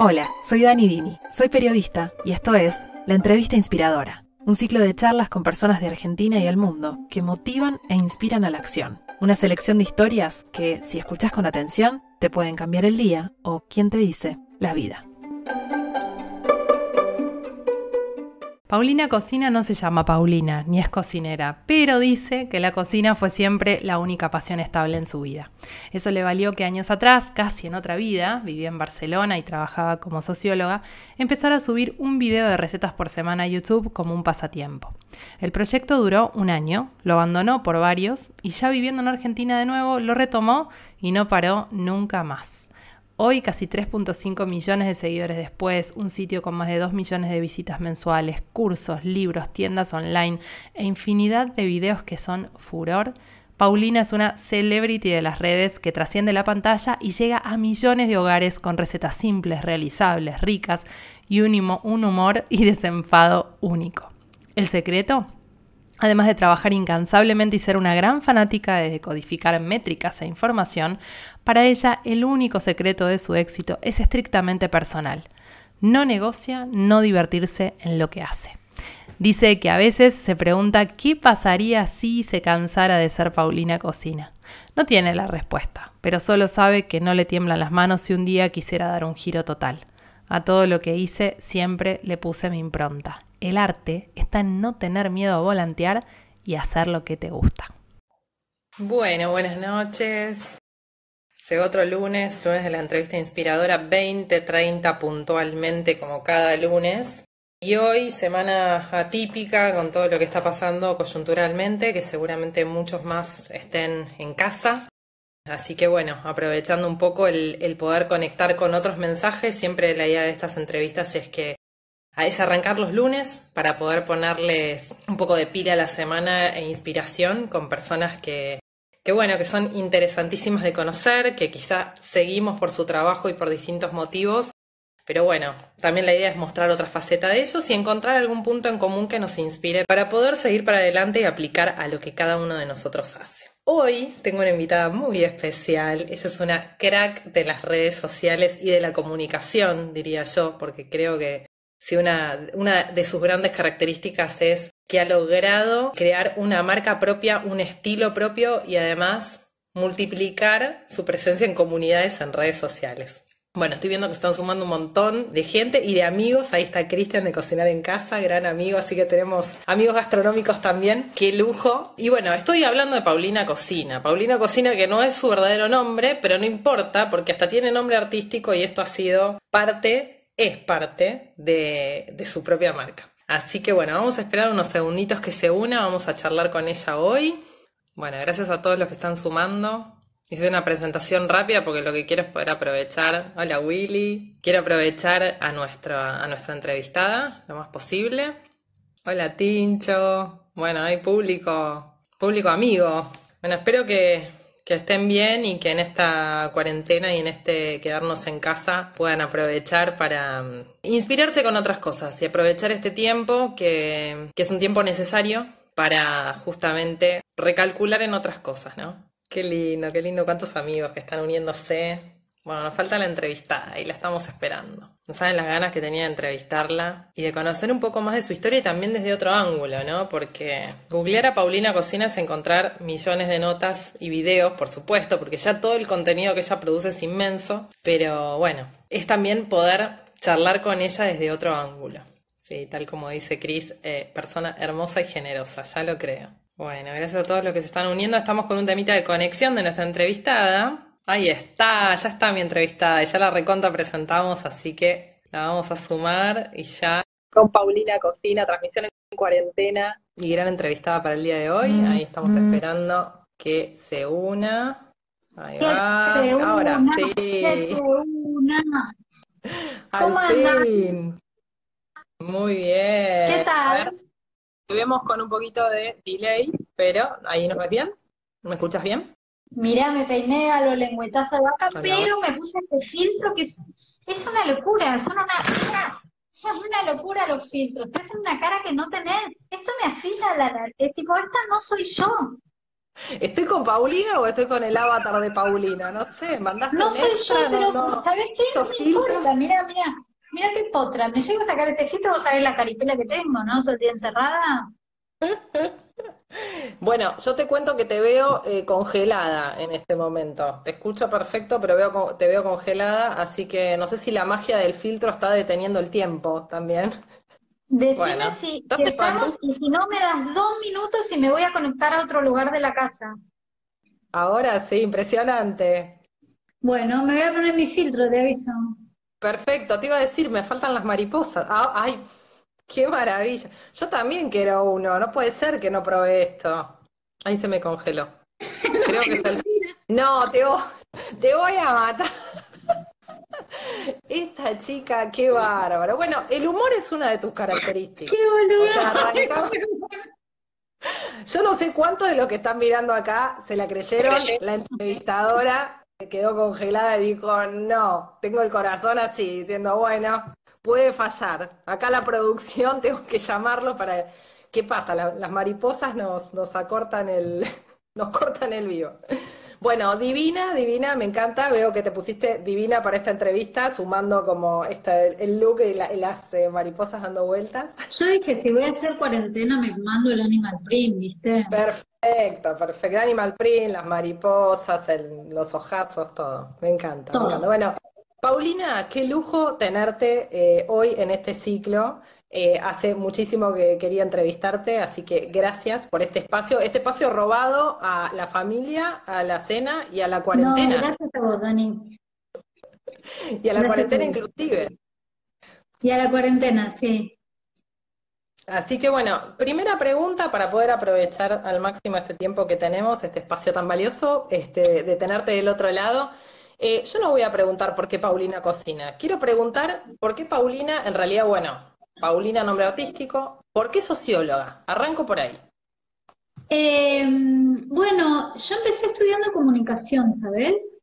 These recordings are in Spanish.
Hola, soy Dani Dini, soy periodista y esto es La Entrevista Inspiradora, un ciclo de charlas con personas de Argentina y el mundo que motivan e inspiran a la acción. Una selección de historias que, si escuchás con atención, te pueden cambiar el día o, quién te dice, la vida. Paulina Cocina no se llama Paulina, ni es cocinera, pero dice que la cocina fue siempre la única pasión estable en su vida. Eso le valió que años atrás, casi en otra vida, vivía en Barcelona y trabajaba como socióloga, empezara a subir un video de recetas por semana a YouTube como un pasatiempo. El proyecto duró un año, lo abandonó por varios y ya viviendo en Argentina de nuevo lo retomó y no paró nunca más. Hoy, casi 3.5 millones de seguidores después, un sitio con más de 2 millones de visitas mensuales, cursos, libros, tiendas online e infinidad de videos que son furor, Paulina es una celebrity de las redes que trasciende la pantalla y llega a millones de hogares con recetas simples, realizables, ricas y un humor y desenfado único. ¿El secreto? Además de trabajar incansablemente y ser una gran fanática de decodificar métricas e información, para ella el único secreto de su éxito es estrictamente personal. No negocia, no divertirse en lo que hace. Dice que a veces se pregunta qué pasaría si se cansara de ser Paulina Cocina. No tiene la respuesta, pero solo sabe que no le tiemblan las manos si un día quisiera dar un giro total. A todo lo que hice siempre le puse mi impronta. El arte está en no tener miedo a volantear y hacer lo que te gusta. Bueno, buenas noches. Llegó otro lunes de la entrevista inspiradora, 20:30 puntualmente como cada lunes. Y hoy, semana atípica con todo lo que está pasando coyunturalmente, que seguramente muchos más estén en casa. Así que bueno, aprovechando un poco el poder conectar con otros mensajes, siempre la idea de estas entrevistas es arrancar los lunes para poder ponerles un poco de pila a la semana e inspiración con personas que son interesantísimas de conocer, que quizá seguimos por su trabajo y por distintos motivos, pero bueno, también la idea es mostrar otra faceta de ellos y encontrar algún punto en común que nos inspire para poder seguir para adelante y aplicar a lo que cada uno de nosotros hace. Hoy tengo una invitada muy especial, ella es una crack de las redes sociales y de la comunicación, diría yo, porque creo que si una de sus grandes características es que ha logrado crear una marca propia, un estilo propio y además multiplicar su presencia en comunidades en redes sociales. Bueno, estoy viendo que están sumando un montón de gente y de amigos. Ahí está Cristian de Cocinar en Casa, gran amigo, así que tenemos amigos gastronómicos también. ¡Qué lujo! Y bueno, estoy hablando de Paulina Cocina. Paulina Cocina, que no es su verdadero nombre, pero no importa, porque hasta tiene nombre artístico y esto ha sido es parte de su propia marca. Así que bueno, vamos a esperar unos segunditos que se una, vamos a charlar con ella hoy. Bueno, gracias a todos los que están sumando. Hice una presentación rápida porque lo que quiero es poder aprovechar. Hola Willy. Quiero aprovechar a nuestra entrevistada lo más posible. Hola Tincho. Bueno, hay público amigo. Bueno, espero que estén bien y que en esta cuarentena y en este quedarnos en casa puedan aprovechar para inspirarse con otras cosas y aprovechar este tiempo que es un tiempo necesario para justamente recalcular en otras cosas, ¿no? Qué lindo, cuántos amigos que están uniéndose. Bueno, nos falta la entrevistada y la estamos esperando. No saben las ganas que tenía de entrevistarla y de conocer un poco más de su historia y también desde otro ángulo, ¿no? Porque googlear a Paulina Cocina es encontrar millones de notas y videos, por supuesto, porque ya todo el contenido que ella produce es inmenso, pero bueno, es también poder charlar con ella desde otro ángulo. Sí, tal como dice Cris, persona hermosa y generosa, ya lo creo. Bueno, gracias a todos los que se están uniendo. Estamos con un temita de conexión de nuestra entrevistada. Ahí está, ya está mi entrevistada y ya la recontra presentamos, así que la vamos a sumar y ya con Paulina Cocina, transmisión en cuarentena y gran entrevistada para el día de hoy. Ahí estamos esperando que se una. Ahí va, ahora sí. Al fin. Muy bien. ¿Qué tal? Te vemos con un poquito de delay, pero ahí nos ves bien. ¿Me escuchas bien? Mira, me peiné a lo lengüetazo de vaca, Hola. pero me puse este filtro que es una locura, son una locura los filtros, te hacen una cara que no tenés. Esto me afila es tipo, esta no soy yo. ¿Estoy con Paulina o estoy con el avatar de Paulina? No sé, ¿mandaste No un soy yo, extra? No, pero no. ¿sabés qué? No ¿Estos me filtros? importa, mira qué potra. Me llego a sacar este filtro, vos sabés la caripela que tengo, ¿no? Todo el día encerrada. Bueno, yo te cuento que te veo congelada en este momento. Te escucho perfecto, pero te veo congelada, así que no sé si la magia del filtro está deteniendo el tiempo también. Decime Bueno, si ¿estás en estamos pantalla? y si no me das 2 minutos y me voy a conectar a otro lugar de la casa. Ahora sí, impresionante. Bueno, me voy a poner mi filtro, te aviso. Perfecto, te iba a decir, me faltan las mariposas. Ah, ay, qué maravilla. Yo también quiero uno, no puede ser que no probé esto. Ahí se me congeló. No, Creo que es el... mentira. No, te voy a matar. Esta chica, qué bárbaro. Bueno, el humor es una de tus Qué características. O sea, boludo. arrancamos. Yo no sé cuántos de los que están mirando acá se la creyeron. La entrevistadora se quedó congelada y dijo, no, tengo el corazón así, diciendo, bueno, puede fallar. Acá la producción tengo que llamarlo para... ¿Qué pasa? Las mariposas nos acortan nos cortan el vivo. Bueno, divina, divina, me encanta. Veo que te pusiste divina para esta entrevista, sumando como el look y las mariposas dando vueltas. Yo dije, si voy a hacer cuarentena, me mando el animal print, ¿viste? Perfecto, perfecto. Animal print, las mariposas, los ojazos, todo. Me encanta, me encanta. Todo. Bueno, Paulina, qué lujo tenerte hoy en este ciclo. Hace muchísimo que quería entrevistarte, así que gracias por este espacio robado a la familia, a la cena y a la No, cuarentena, gracias a vos, Dani. y a la Gracias a cuarentena vos. inclusive. Y a la cuarentena, sí. Así que bueno, primera pregunta para poder aprovechar al máximo este tiempo que tenemos, este espacio tan valioso, de tenerte del otro lado. Yo no voy a preguntar por qué Paulina cocina. Quiero preguntar por qué Paulina, en realidad, bueno, Paulina nombre artístico, ¿por qué socióloga? Arranco por ahí. Bueno, yo empecé estudiando comunicación, ¿sabes?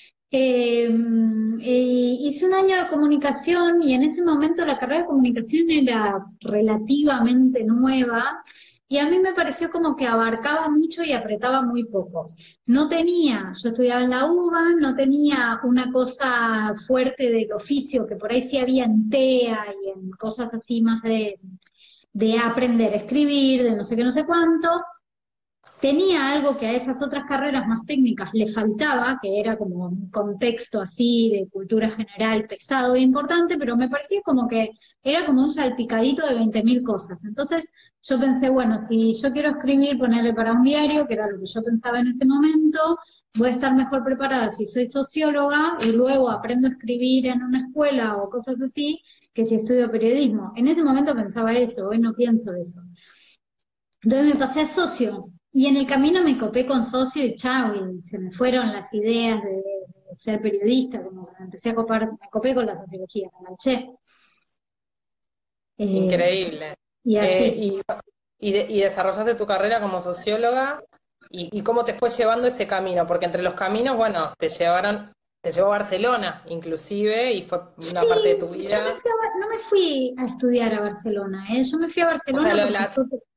Hice un año de comunicación y en ese momento la carrera de comunicación era relativamente nueva y a mí me pareció como que abarcaba mucho y apretaba muy poco. No tenía, yo estudiaba en la UBA, no tenía una cosa fuerte del oficio que por ahí sí había en TEA y en cosas así más de aprender a escribir, de no sé qué, no sé cuánto. Tenía algo que a esas otras carreras más técnicas le faltaba, que era como un contexto así de cultura general pesado e importante, pero me parecía como que era como un salpicadito de 20.000 cosas. Entonces yo pensé, bueno, si yo quiero escribir, ponerle para un diario, que era lo que yo pensaba en ese momento, voy a estar mejor preparada si soy socióloga y luego aprendo a escribir en una escuela o cosas así, que si estudio periodismo. En ese momento pensaba eso, hoy no pienso eso. Entonces me pasé a socio y en el camino me copé con socio y chau, y se me fueron las ideas de ser periodista, como que me empecé a copar, me copé con la sociología, me enganché. Eh, Increíble. y Eh, así. y, y desarrollaste tu carrera como socióloga y cómo te fue llevando ese camino, porque entre los caminos, bueno, te llevó a Barcelona inclusive y fue una Sí, parte de tu yo vida. no me fui a estudiar a Barcelona, ¿eh? Yo me fui a O sea, Barcelona lo de porque la...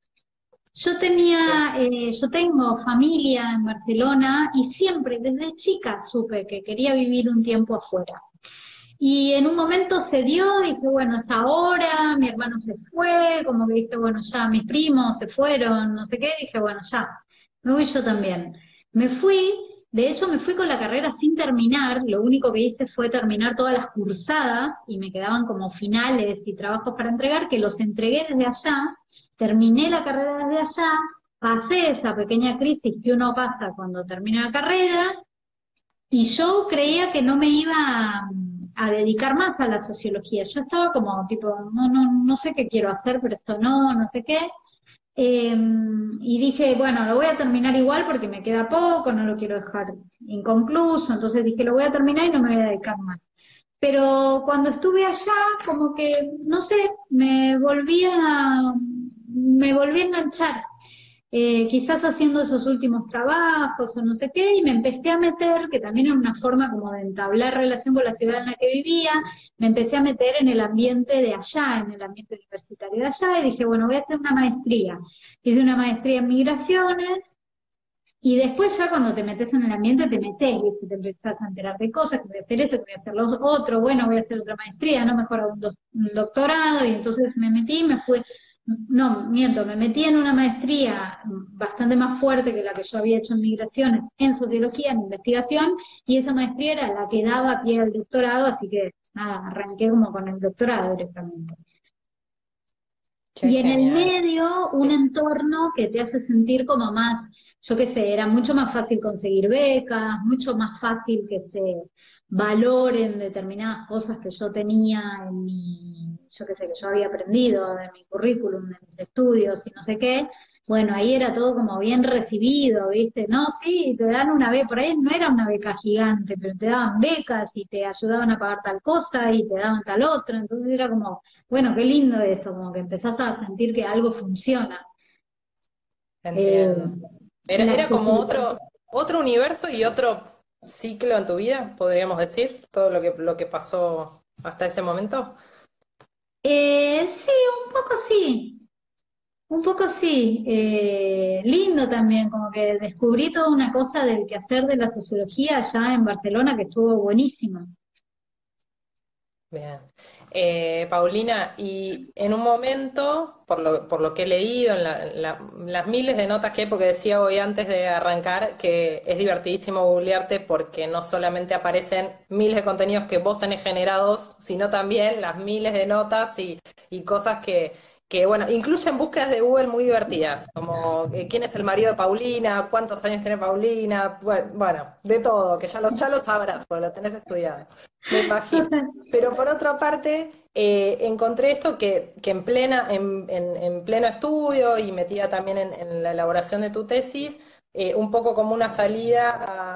yo tengo familia en Barcelona y siempre desde chica supe que quería vivir un tiempo afuera. Y en un momento se dio, dije, bueno, es ahora, mi hermano se fue, como que dije, bueno, ya mis primos se fueron, no sé qué, dije, bueno, ya, me voy yo también. Me fui, de hecho me fui con la carrera sin terminar, lo único que hice fue terminar todas las cursadas y me quedaban como finales y trabajos para entregar, que los entregué desde allá, terminé la carrera desde allá, pasé esa pequeña crisis que uno pasa cuando termina la carrera, y yo creía que no me iba a dedicar más a la sociología. Yo estaba como tipo, no sé qué quiero hacer, pero esto no sé qué. Eh, y dije, bueno, lo voy a terminar igual porque me queda poco, no lo quiero dejar inconcluso. Entonces dije, lo voy a terminar y no me voy a dedicar más. Pero cuando estuve allá, como que, no sé, me volví a enganchar, quizás haciendo esos últimos trabajos o no sé qué, y me empecé a meter, que también era una forma como de entablar relación con la ciudad en la que vivía, me empecé a meter en el ambiente de allá, en el ambiente universitario de allá, y dije, bueno, voy a hacer una maestría. Hice una maestría en migraciones, Y después ya cuando te metes en el ambiente, te metes, y te empezás a enterar de cosas, que voy a hacer esto, que voy a hacer lo otro, bueno, voy a hacer otra maestría, no, mejor hago un doctorado, y entonces me metí, me fui, no, miento, me metí en una maestría bastante más fuerte que la que yo había hecho en migraciones, en sociología, en investigación, y esa maestría era la que daba pie al doctorado, así que nada, arranqué como con el doctorado directamente. Qué Y en el genial. medio, un entorno que te hace sentir como más, yo qué sé, era mucho más fácil conseguir becas, mucho más fácil que se valoren determinadas cosas que yo tenía en mi, yo qué sé, que yo había aprendido de mi currículum, de mis estudios y no sé qué. Bueno, ahí era todo como bien recibido, ¿viste? No, sí, te dan una beca, por ahí no era una beca gigante, pero te daban becas y te ayudaban a pagar tal cosa y te daban tal otra, entonces era como bueno, qué lindo esto, como que empezás a sentir que algo funciona. Eh, Entiendo. la Era como sociedad. otro universo y otro ciclo en tu vida, podríamos decir, todo lo que pasó hasta ese momento. Sí, un poco sí, un poco sí. Lindo también, como que descubrí toda una cosa del quehacer de la sociología allá en Barcelona que estuvo buenísimo. Bien. Paulina, y en un momento, por lo que he leído, las miles de notas que hay, porque decía hoy antes de arrancar que es divertidísimo googlearte porque no solamente aparecen miles de contenidos que vos tenés generados, sino también las miles de notas y cosas que, bueno, incluyen búsquedas de Google muy divertidas, como quién es el marido de Paulina, cuántos años tiene Paulina, bueno, de todo, que ya lo sabrás, porque lo tenés estudiado, me imagino. Pero por otra parte, encontré esto que en pleno estudio y metida también en la elaboración de tu tesis, un poco como una salida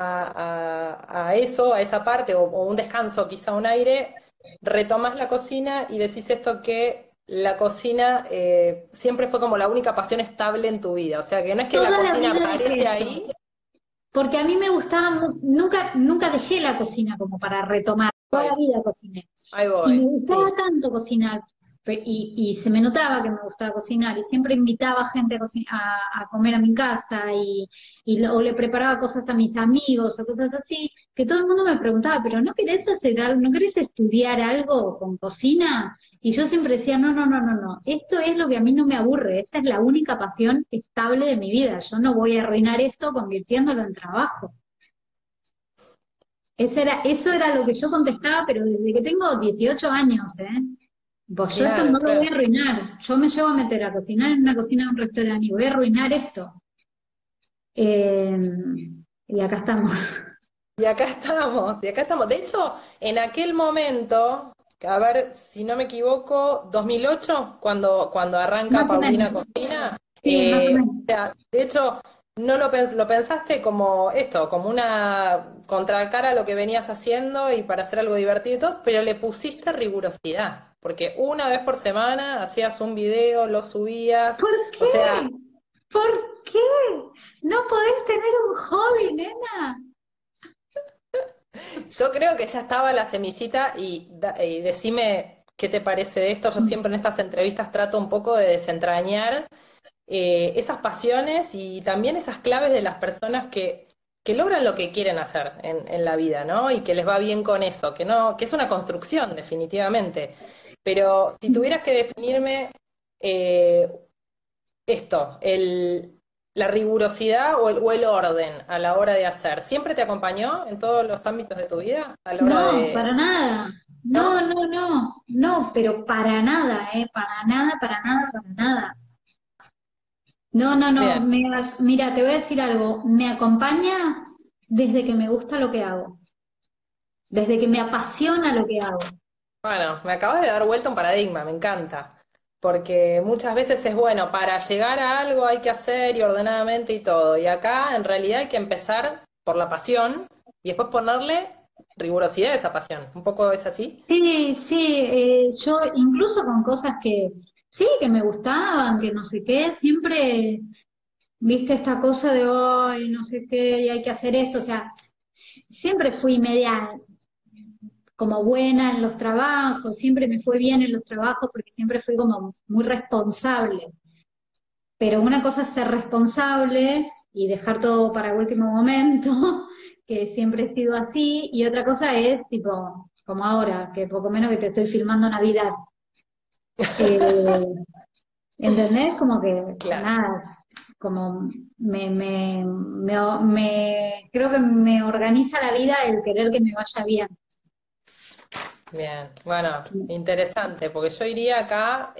a eso, a esa parte, o un descanso, quizá un aire, retomás la cocina y decís esto que la cocina siempre fue como la única pasión estable en tu vida. O sea, que no es que la Toda la cocina vida dije aparece eso, ahí. porque a mí me gustaba, nunca dejé la cocina como para retomar, toda la Voy, vida cociné. ahí Y me voy, gustaba sí. tanto cocinar, y se me notaba que me gustaba cocinar, y siempre invitaba gente a comer a mi casa, o le preparaba cosas a mis amigos, o cosas así, que todo el mundo me preguntaba, pero ¿no querés hacer algo, no querés estudiar algo con cocina? Y yo siempre decía, no, no, no, no, no, esto es lo que a mí no me aburre, esta es la única pasión estable de mi vida, yo no voy a arruinar esto convirtiéndolo en trabajo. Eso era lo que yo contestaba, pero desde que tengo 18 años, ¿eh? Pues yo esto Claro, no lo voy claro. a arruinar. Yo me llevo a meter a cocinar en una cocina de un restaurante y voy a arruinar esto. Eh, y acá estamos. Y acá estamos, y acá estamos. De hecho, en aquel momento, a ver si no me equivoco, 2008, cuando arranca Más o Paulina menos. Cocina, Sí, más o o menos. sea, de hecho, no lo pensaste como esto, como una contracara a lo que venías haciendo y para hacer algo divertido y todo, pero le pusiste rigurosidad, porque una vez por semana hacías un video, lo subías, ¿Por o sea, qué? ¿Por qué? No podés tener un hobby, nena. yo creo que ya estaba la semillita y decime qué te parece de esto. Yo siempre en estas entrevistas trato un poco de desentrañar esas pasiones y también esas claves de las personas que logran lo que quieren hacer en la vida, ¿no? Y que les va bien con eso, que no, que es una construcción, definitivamente. Pero si tuvieras que definirme eh, esto, la rigurosidad o el orden a la hora de hacer, ¿siempre te acompañó en todos los ámbitos de tu vida a la hora No, de... para nada. No, ¿No? no, no. No, pero para nada, ¿eh? Para nada, para nada, para nada. No, no, no. Bien, Mira, te voy a decir algo. Me acompaña desde que me gusta lo que hago, desde que me apasiona lo que hago. bueno, me acabas de dar vuelta un paradigma, me encanta. Porque muchas veces es bueno, para llegar a algo hay que hacer y ordenadamente y todo. Y acá en realidad hay que empezar por la pasión y después ponerle rigurosidad a esa pasión. ¿Un poco es así? Sí, sí, yo incluso con cosas que sí, que me gustaban, que no sé qué, siempre viste esta cosa de hoy, no sé qué, y hay que hacer esto, o sea, siempre fui media como buena en los trabajos, siempre me fue bien en los trabajos porque siempre fui como muy responsable. Pero una cosa es ser responsable y dejar todo para último momento, que siempre he sido así, y otra cosa es tipo, como ahora, que poco menos que te estoy filmando Navidad. Eh, ¿Entendés? Como que Claro. nada, como creo que me organiza la vida el querer que me vaya bien. Bien, bueno, interesante, porque yo iría acá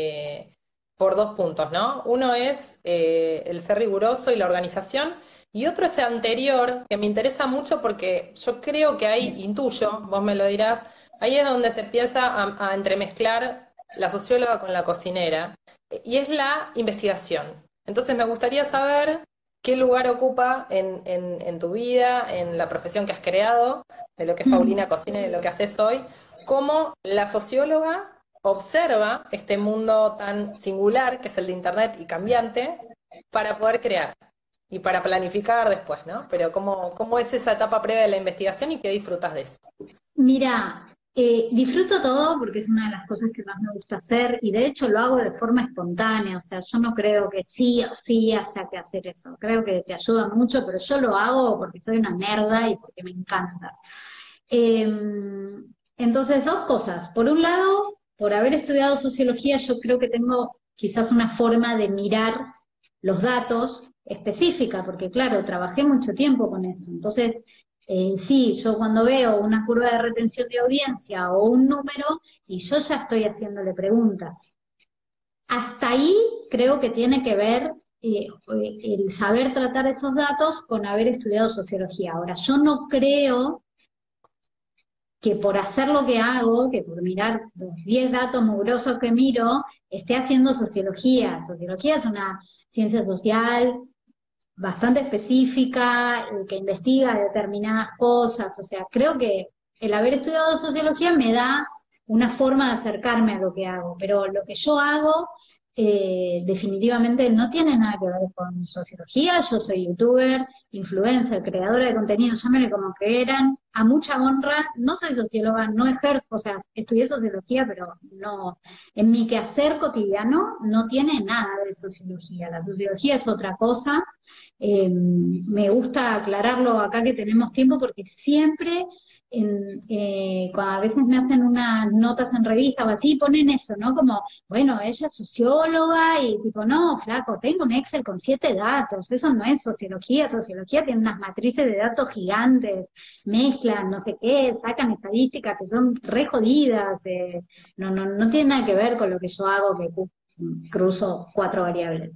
por dos puntos, ¿no? Uno es el ser riguroso y la organización, y otro es el anterior, que me interesa mucho porque yo creo que ahí, intuyo, vos me lo dirás, ahí es donde se empieza a entremezclar la socióloga con la cocinera, y es la investigación. Entonces me gustaría saber qué lugar ocupa en tu vida, en la profesión que has creado, de lo que es Paulina Cocina y de lo que haces hoy, cómo la socióloga observa este mundo tan singular que es el de Internet y cambiante para poder crear y para planificar después, ¿no? Pero cómo es esa etapa previa de la investigación y qué disfrutas de eso. Mira, disfruto todo porque es una de las cosas que más me gusta hacer y de hecho lo hago de forma espontánea, o sea, yo no creo que sí o sí haya que hacer eso, creo que te ayuda mucho, pero yo lo hago porque soy una nerda y porque me encanta. Eh, entonces, dos cosas. Por un lado, por haber estudiado sociología, yo creo que tengo quizás una forma de mirar los datos específica, porque claro, trabajé mucho tiempo con eso. Entonces, sí, yo cuando veo una curva de retención de audiencia o un número, y yo ya estoy haciéndole preguntas. Hasta ahí creo que tiene que ver el saber tratar esos datos con haber estudiado sociología. Ahora, yo no creo que por hacer lo que hago, que por mirar los 10 datos mugrosos que miro, esté haciendo sociología. Sociología es una ciencia social bastante específica, que investiga determinadas cosas. O sea, creo que el haber estudiado sociología me da una forma de acercarme a lo que hago, pero lo que yo hago definitivamente no tiene nada que ver con sociología. Yo soy youtuber, influencer, creadora de contenido, llámenle como que eran, a mucha honra, no soy socióloga, no ejerzo, o sea, estudié sociología, pero no, en mi quehacer cotidiano no tiene nada de sociología. La sociología es otra cosa. Me gusta aclararlo acá que tenemos tiempo porque siempre, cuando a veces me hacen unas notas en revista o así, ponen eso, ¿no? Como, bueno, ella es socióloga y tipo, no, flaco, tengo un Excel con 7 datos, eso no es sociología. Sociología tiene unas matrices de datos gigantes, mezclan no sé qué, sacan estadísticas que son re jodidas, no tiene nada que ver con lo que yo hago, que cruzo 4 variables.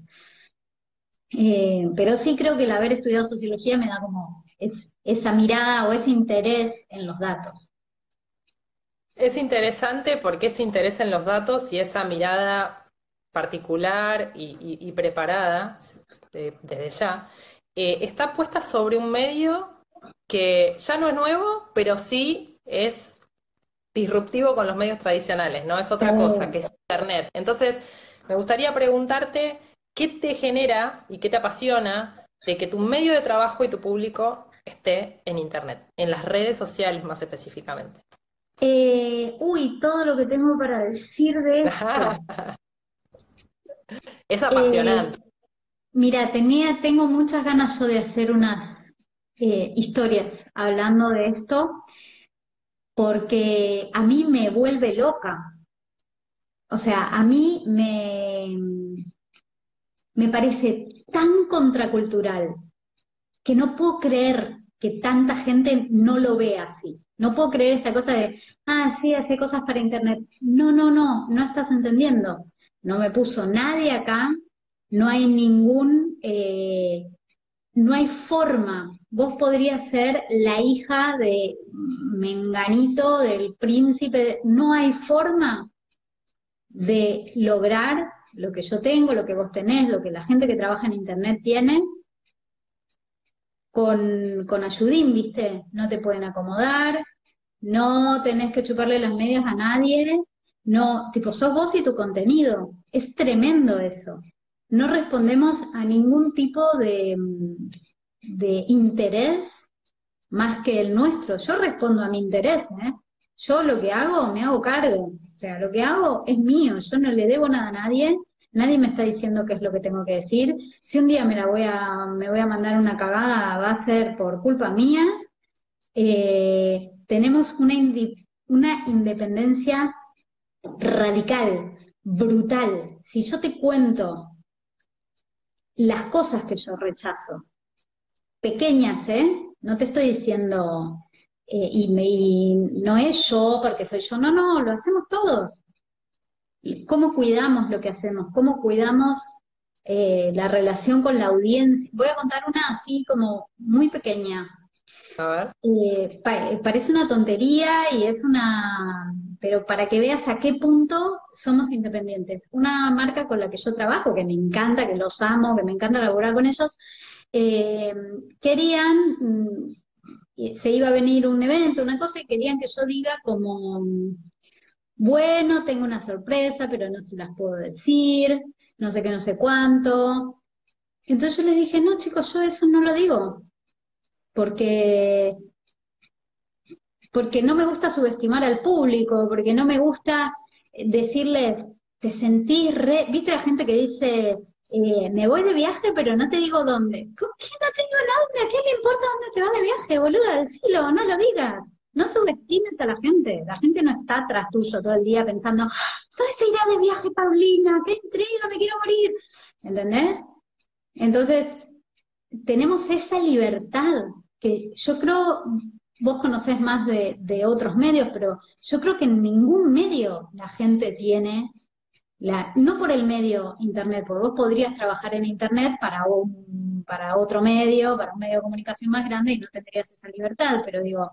Pero sí creo que el haber estudiado sociología me da como esa mirada o ese interés en los datos. Es interesante porque ese interés en los datos y esa mirada particular y preparada desde ya está puesta sobre un medio que ya no es nuevo, pero sí es disruptivo con los medios tradicionales, ¿no? Es otra cosa, que es Internet. Entonces, me gustaría preguntarte qué te genera y qué te apasiona de que tu medio de trabajo y tu público esté en Internet, en las redes sociales más específicamente. Todo lo que tengo para decir de esto. Es apasionante. Mira, tengo muchas ganas yo de hacer unas historias hablando de esto, porque a mí me vuelve loca. O sea, a mí me parece tan contracultural que no puedo creer que tanta gente no lo vea así. No puedo creer esta cosa de, sí, hace cosas para internet. No estás entendiendo. No me puso nadie acá, no hay no hay forma. Vos podrías ser la hija de Menganito, del príncipe, no hay forma de lograr lo que yo tengo, lo que vos tenés, lo que la gente que trabaja en internet tiene, con ayudín, ¿viste? No te pueden acomodar, no tenés que chuparle las medias a nadie, no, tipo, sos vos y tu contenido. Es tremendo eso. No respondemos a ningún tipo de interés más que el nuestro. Yo respondo a mi interés, ¿eh? Yo lo que hago, me hago cargo. O sea, lo que hago es mío, yo no le debo nada a nadie, nadie me está diciendo qué es lo que tengo que decir. Si un día me voy a mandar una cagada, va a ser por culpa mía. Tenemos una independencia radical, brutal. Si yo te cuento las cosas que yo rechazo, pequeñas, ¿eh? No te estoy diciendo, y no es yo porque soy yo, no, no, lo hacemos todos. ¿Cómo cuidamos lo que hacemos? ¿Cómo cuidamos la relación con la audiencia? Voy a contar una así como muy pequeña. A ver. Parece una tontería y es pero para que veas a qué punto somos independientes. Una marca con la que yo trabajo, que me encanta, que los amo, que me encanta laburar con ellos, querían, se iba a venir un evento, una cosa, y querían que yo diga como, bueno, tengo una sorpresa, pero no se las puedo decir, no sé qué, no sé cuánto. Entonces yo les dije, no, chicos, yo eso no lo digo, porque no me gusta subestimar al público, porque no me gusta decirles, te sentís re... ¿Viste la gente que dice, me voy de viaje, pero no te digo dónde? ¿Por qué no te digo dónde? ¿A quién le importa dónde te vas de viaje, boluda? Decilo, no lo digas. No subestimes a la gente no está atrás tuyo todo el día pensando, ¿dónde se irá de viaje Paulina? ¡Qué intriga, me quiero morir! ¿Entendés? Entonces, tenemos esa libertad que yo creo, vos conocés más de otros medios, pero yo creo que en ningún medio la gente tiene, no por el medio internet, porque vos podrías trabajar en internet para otro medio, para un medio de comunicación más grande y no tendrías esa libertad, pero digo,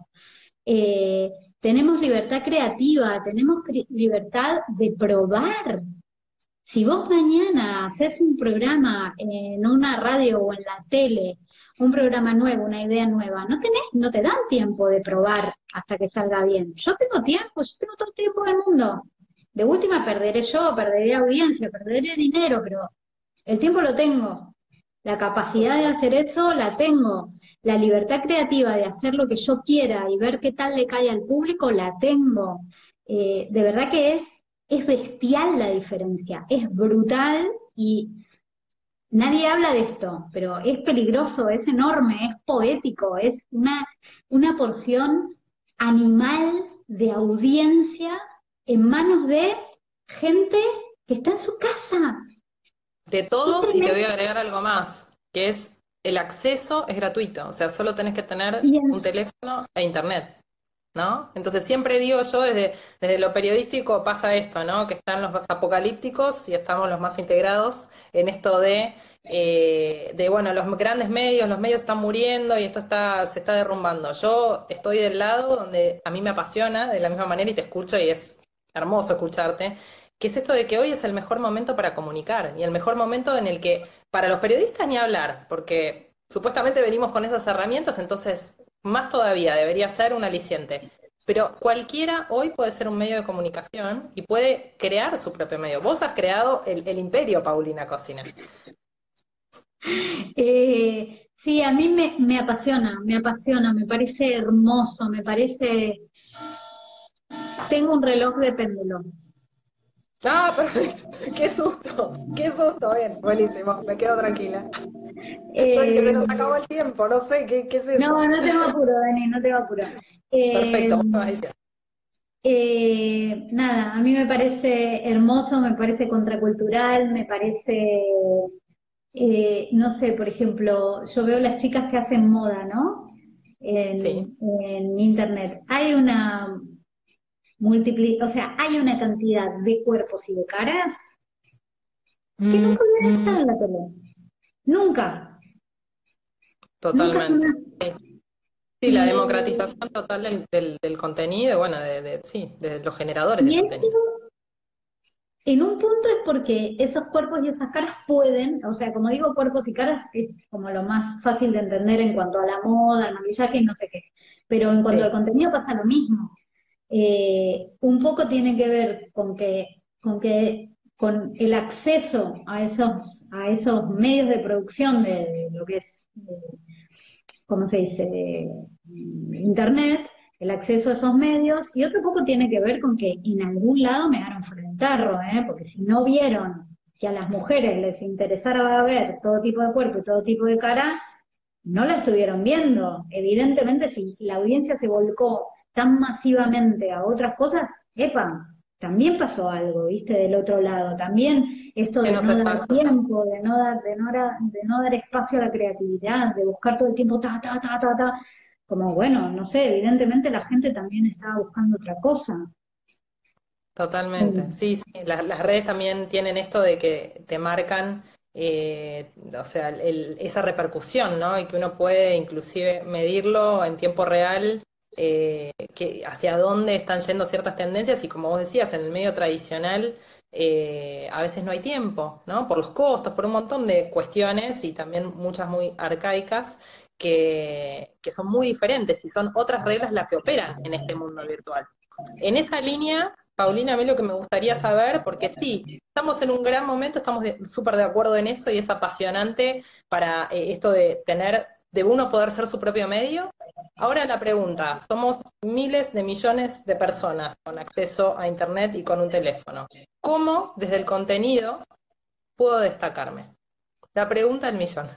tenemos libertad creativa, tenemos libertad de probar. Si vos mañana haces un programa en una radio o en la tele, un programa nuevo, una idea nueva, no te dan tiempo de probar hasta que salga bien. Yo tengo tiempo, yo tengo todo el tiempo del mundo. De última perderé yo, perderé audiencia, perderé dinero, pero el tiempo lo tengo. La capacidad de hacer eso la tengo. La libertad creativa de hacer lo que yo quiera y ver qué tal le cae al público, la tengo. De verdad que es bestial la diferencia, es brutal y nadie habla de esto, pero es peligroso, es enorme, es poético, es una porción animal de audiencia en manos de gente que está en su casa. De todos, y te voy a agregar algo más, que es el acceso es gratuito, o sea, solo tenés que tener un teléfono e internet, ¿no? Entonces siempre digo yo, desde lo periodístico pasa esto, ¿no? Que están los más apocalípticos y estamos los más integrados en esto bueno, los grandes medios, los medios están muriendo y esto se está derrumbando. Yo estoy del lado donde a mí me apasiona de la misma manera y te escucho y es hermoso escucharte, que es esto de que hoy es el mejor momento para comunicar y el mejor momento en el que, para los periodistas ni hablar, porque supuestamente venimos con esas herramientas, entonces más todavía debería ser un aliciente. Pero cualquiera hoy puede ser un medio de comunicación y puede crear su propio medio. Vos has creado el imperio, Paulina Cocina. Sí, a mí me apasiona, me parece hermoso, tengo un reloj de péndulo. Ah, perfecto. Qué susto, bien, buenísimo, me quedo tranquila. Yo dije que se nos acabó el tiempo, no sé, ¿qué es eso? No tengo apuro, Dani, no tengo apuro. Perfecto, vos me vas diciendo. Nada, a mí me parece hermoso, me parece contracultural, me parece, no sé, por ejemplo, yo veo las chicas que hacen moda, ¿no? Sí. En internet. Hay o sea, hay una cantidad de cuerpos y de caras que nunca hubieran estado en la tele. Nunca. Totalmente. Nunca. Sí, la democratización total del contenido, bueno, de los generadores de contenido. En un punto es porque esos cuerpos y esas caras pueden, o sea, como digo cuerpos y caras, es como lo más fácil de entender en cuanto a la moda, al maquillaje y no sé qué, pero en cuanto al contenido pasa lo mismo. Un poco tiene que ver con el acceso a esos medios de producción de lo que es, ¿cómo se dice?, Internet, el acceso a esos medios, y otro poco tiene que ver con que en algún lado me dieron fuera del tarro, porque si no vieron que a las mujeres les interesara ver todo tipo de cuerpo y todo tipo de cara, no la estuvieron viendo. Evidentemente, si la audiencia se volcó tan masivamente a otras cosas, epa, también pasó algo, ¿viste? Del otro lado. También esto Que de no se no está dar contando. tiempo, de no dar espacio a la creatividad, de buscar todo el tiempo ta, ta, ta, ta, ta. Como, bueno, no sé, evidentemente la gente también estaba buscando otra cosa. Totalmente, Mm. sí, sí. Las redes también tienen esto de que te marcan, o sea, esa repercusión, ¿no? Y que uno puede inclusive medirlo en tiempo real, que hacia dónde están yendo ciertas tendencias y como vos decías, en el medio tradicional a veces no hay tiempo, ¿no? Por los costos, por un montón de cuestiones y también muchas muy arcaicas que son muy diferentes y son otras reglas las que operan en este mundo virtual. En esa línea, Paulina, a mí lo que me gustaría saber, porque sí, estamos en un gran momento, estamos súper de acuerdo en eso y es apasionante para esto de tener, de uno poder ser su propio medio. Ahora la pregunta, somos miles de millones de personas con acceso a Internet y con un teléfono. ¿Cómo desde el contenido puedo destacarme? La pregunta del millón.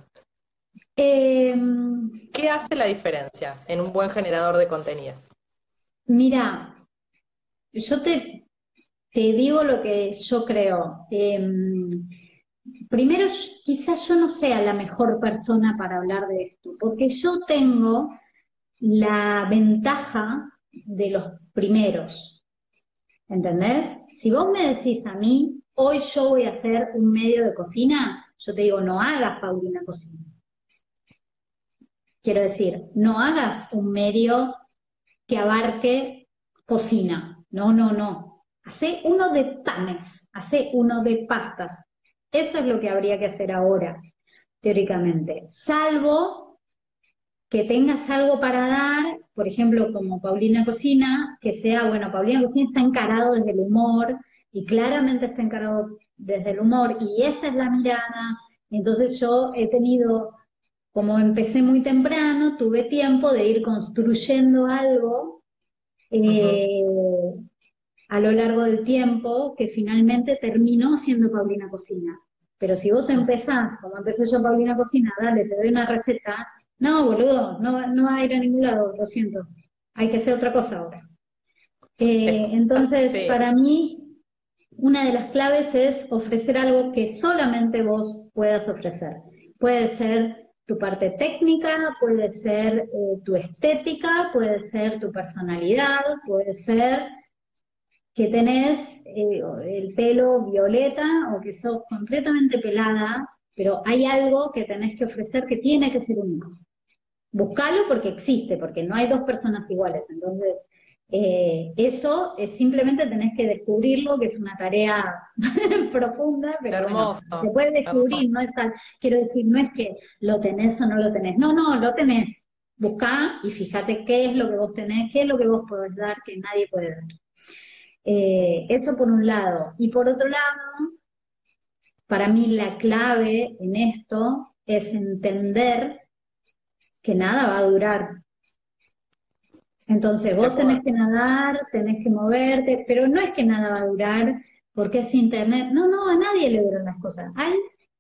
Eh, ¿Qué hace la diferencia en un buen generador de contenido? Mira, yo te digo lo que yo creo. Primero, quizás yo no sea la mejor persona para hablar de esto, porque yo tengo la ventaja de los primeros, ¿entendés? Si vos me decís a mí, hoy yo voy a hacer un medio de cocina, yo te digo, no hagas Paulina Cocina. Quiero decir, no hagas un medio que abarque cocina. No, no, no. Hacé uno de panes, hacé uno de pastas. Eso es lo que habría que hacer ahora, teóricamente. Salvo que tengas algo para dar, por ejemplo, como Paulina Cocina, que sea, bueno, Paulina Cocina está encarado desde el humor y claramente está encarado desde el humor y esa es la mirada. Entonces yo he tenido, como empecé muy temprano, tuve tiempo de ir construyendo algo Ujú. eh, a lo largo del tiempo que finalmente terminó siendo Paulina Cocina. Pero si vos empezás, como empecé yo Paulina Cocina, dale, te doy una receta, no, boludo, no, no va a ir a ningún lado, lo siento. Hay que hacer otra cosa ahora. Entonces, Sí, para mí, una de las claves es ofrecer algo que solamente vos puedas ofrecer. Puede ser tu parte técnica, puede ser tu estética, puede ser tu personalidad, puede ser que tenés el pelo violeta o que sos completamente pelada, pero hay algo que tenés que ofrecer que tiene que ser único. Buscalo porque existe, porque no hay dos personas iguales. Entonces, eso es simplemente tenés que descubrirlo, que es una tarea profunda, pero bueno, se hermoso, puede hermoso. descubrir, no es quiero decir, no es que lo tenés o no lo tenés, no, no, lo tenés. Buscá y fíjate qué es lo que vos tenés, qué es lo que vos podés dar que nadie puede dar. Eso por un lado. Y por otro lado, para mí la clave en esto es entender que nada va a durar. Entonces De vos tenés acuerdo. que nadar, tenés que moverte, pero no es que nada va a durar porque es internet. No, no, a nadie le duran las cosas. Hay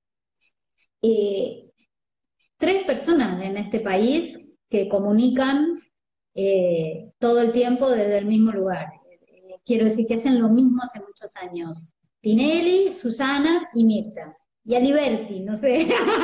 eh, 3 personas en este país que comunican todo el tiempo desde el mismo lugar. Quiero decir que hacen lo mismo hace muchos años. Tinelli, Susana y Mirta. Y Aliberti, no sé.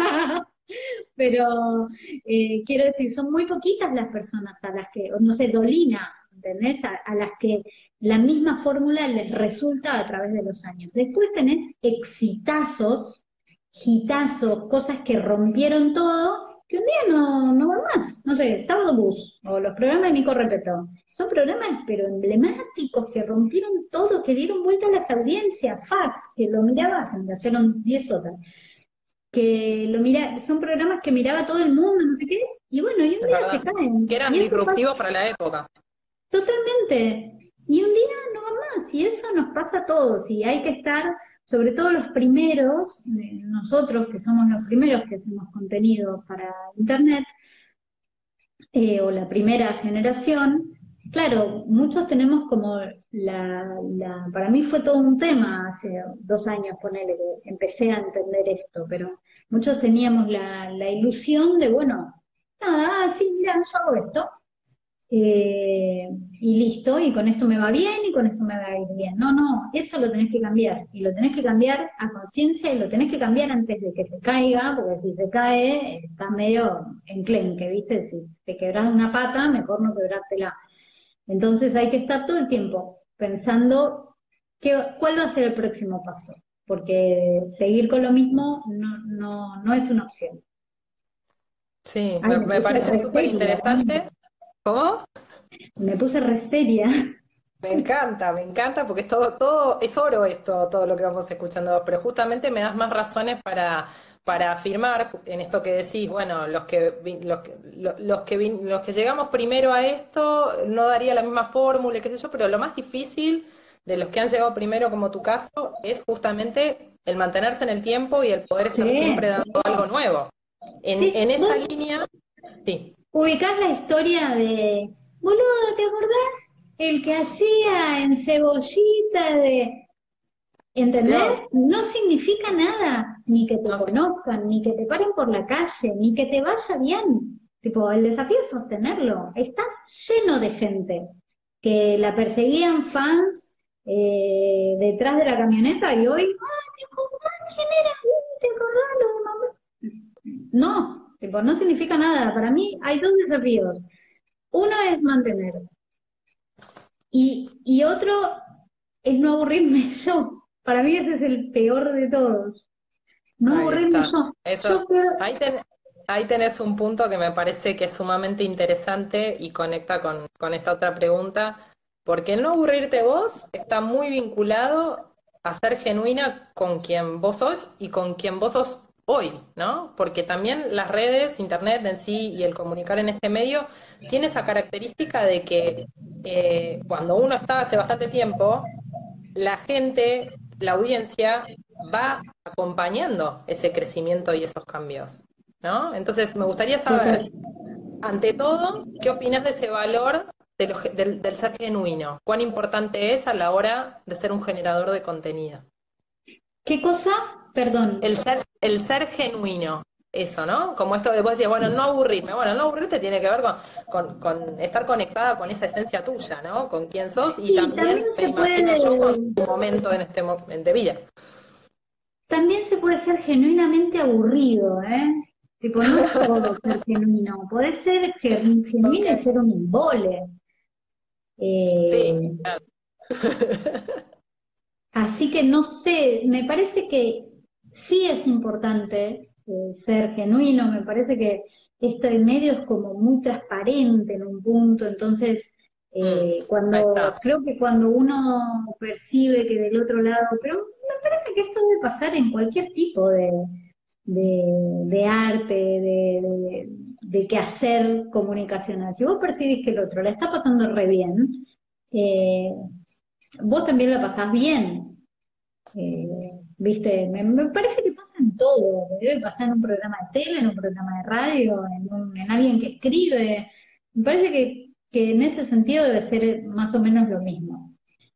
Pero quiero decir, son muy poquitas las personas a las que, no sé, Dolina, ¿entendés? A las que la misma fórmula les resulta a través de los años. Después tenés exitazos, hitazos, cosas que rompieron todo, que un día no van más. No sé, Sábado Bus o los programas de Nico Repetón. Son programas, pero emblemáticos, que rompieron todo, que dieron vuelta a las audiencias. Fax, que lo miraba, se me cayeron 10 otras que lo mira, son programas que miraba todo el mundo, no sé qué, y bueno, y un Es día se verdad. Que caen, eran y eso pasa disruptivos para la época. totalmente, y un día no va más, y eso nos pasa a todos, y hay que estar, sobre todo los primeros, nosotros que somos los primeros que hacemos contenido para Internet, o la primera generación, claro, muchos tenemos como para mí fue todo un tema hace 2 años, ponele, que empecé a entender esto, pero muchos teníamos la ilusión de, bueno, nada, sí, mira, yo hago esto, y listo, y con esto me va bien y con esto me va a ir bien. No, no, eso lo tenés que cambiar, y lo tenés que cambiar a conciencia y lo tenés que cambiar antes de que se caiga, porque si se cae, estás medio enclenque, ¿viste? Si te quebrás una pata, mejor no quebrártela. Entonces hay que estar todo el tiempo pensando cuál va a ser el próximo paso, porque seguir con lo mismo no es una opción. Sí, Ay, me me puse parece re súper seria, interesante. ¿Cómo? me puse re seria. Me encanta porque es todo es oro esto, todo lo que vamos escuchando, pero justamente me das más razones para afirmar en esto que decís, bueno, los que llegamos primero a esto no daría la misma fórmula, qué sé yo, pero lo más difícil de los que han llegado primero, como tu caso, es justamente el mantenerse en el tiempo y el poder estar siempre Sí, dando algo nuevo. En sí, esa vos línea, sí, ubicás la historia de, boludo, ¿te acordás? El que hacía en cebollita de, ¿entendés? Dios, No significa nada, ni que te no sé. conozcan, ni que te paren por la calle, ni que te vaya bien. Tipo, el desafío es sostenerlo. Está lleno de gente que la perseguían fans detrás de la camioneta y hoy, ah, ¿te acordás quién era? ¿Te acordás lo de mamá? No, tipo, no significa nada. Para mí hay dos desafíos. Uno es mantener y otro es no aburrirme yo. Para mí ese es el peor de todos. No Ahí aburrirme está. yo. Eso, Yo creo, ahí, ahí tenés un punto que me parece que es sumamente interesante y conecta con esta otra pregunta, porque el no aburrirte vos está muy vinculado a ser genuina con quien vos sos y con quien vos sos hoy, ¿no? Porque también las redes, internet en sí y el comunicar en este medio tiene esa característica de que cuando uno está hace bastante tiempo, la gente, la audiencia, va acompañando ese crecimiento y esos cambios, ¿no? Entonces, me gustaría saber, total. ante todo, ¿qué opinas de ese valor del ser genuino? ¿Cuán importante es a la hora de ser un generador de contenido? ¿Qué cosa? Perdón. El ser genuino, eso, ¿no? Como esto de vos decías, bueno, no aburrirme. Bueno, no aburrirte tiene que ver con estar conectada con esa esencia tuya, ¿no? Con quién sos y Sí, también, me imagino yo, con tu momento en este momento de vida. también se puede ser genuinamente aburrido, ¿eh? Tipo, no es todo ser genuino. Podés ser genuino y Ok. ser un embole. Sí, Eh, Así que no sé, me parece que sí es importante ser genuino, me parece que este medio es como muy transparente en un punto, entonces ahí está. creo que cuando uno percibe que del otro lado, pero me parece que esto debe pasar en cualquier tipo de arte, de quehacer comunicacional. Si vos percibís que el otro la está pasando re bien, eh, vos también la pasás bien. Viste, me parece que pasa en todo, que debe pasar en un programa de tele, en un programa de radio, en alguien que escribe. Me parece que en ese sentido debe ser más o menos lo mismo.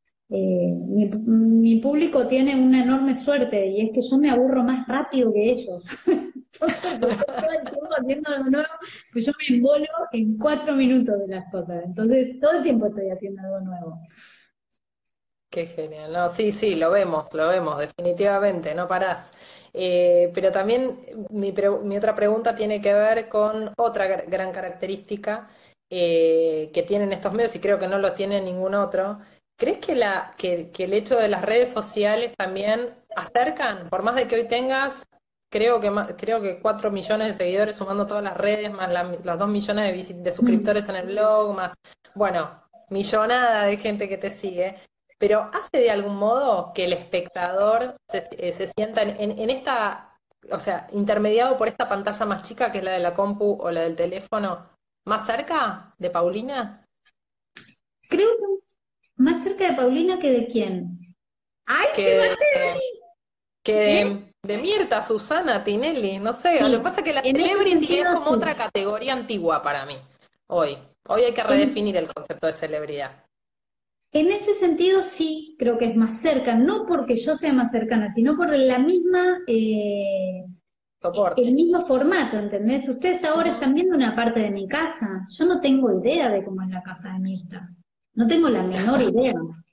Mi público tiene una enorme suerte y es que yo me aburro más rápido que ellos. Entonces, estoy todo el tiempo haciendo algo nuevo, pues yo me embolo en 4 minutos de las cosas. Entonces, todo el tiempo estoy haciendo algo nuevo. Qué genial. No, sí, sí, lo vemos, definitivamente, no parás. Pero también mi otra pregunta tiene que ver con otra gran característica que tienen estos medios y creo que no lo tiene ningún otro. ¿Crees que, que el hecho de las redes sociales también acercan? Por más de que hoy tengas, creo que 4 millones de seguidores sumando todas las redes, más las 2 millones de Mm. suscriptores en el blog, más, bueno, millonada de gente que te sigue. Pero ¿hace de algún modo que el espectador se sienta en esta, o sea, intermediado por esta pantalla más chica que es la de la compu o la del teléfono, más cerca de Paulina? Creo que más cerca de Paulina que de quién. ¡Ay, te Que, maté! que ¿Eh? de Mirta, Susana, Tinelli, no sé. Lo que Sí, pasa es que la en ese celebrity es sentido como sí. otra categoría antigua para mí, hoy. Hoy hay que redefinir el concepto de celebridad. En ese sentido sí, creo que es más cerca, no porque yo sea más cercana, sino por la misma, Soporte. el mismo formato, ¿entendés? Ustedes ahora Ujú. están viendo una parte de mi casa, yo no tengo idea de cómo es la casa de Mirta, no tengo la menor idea.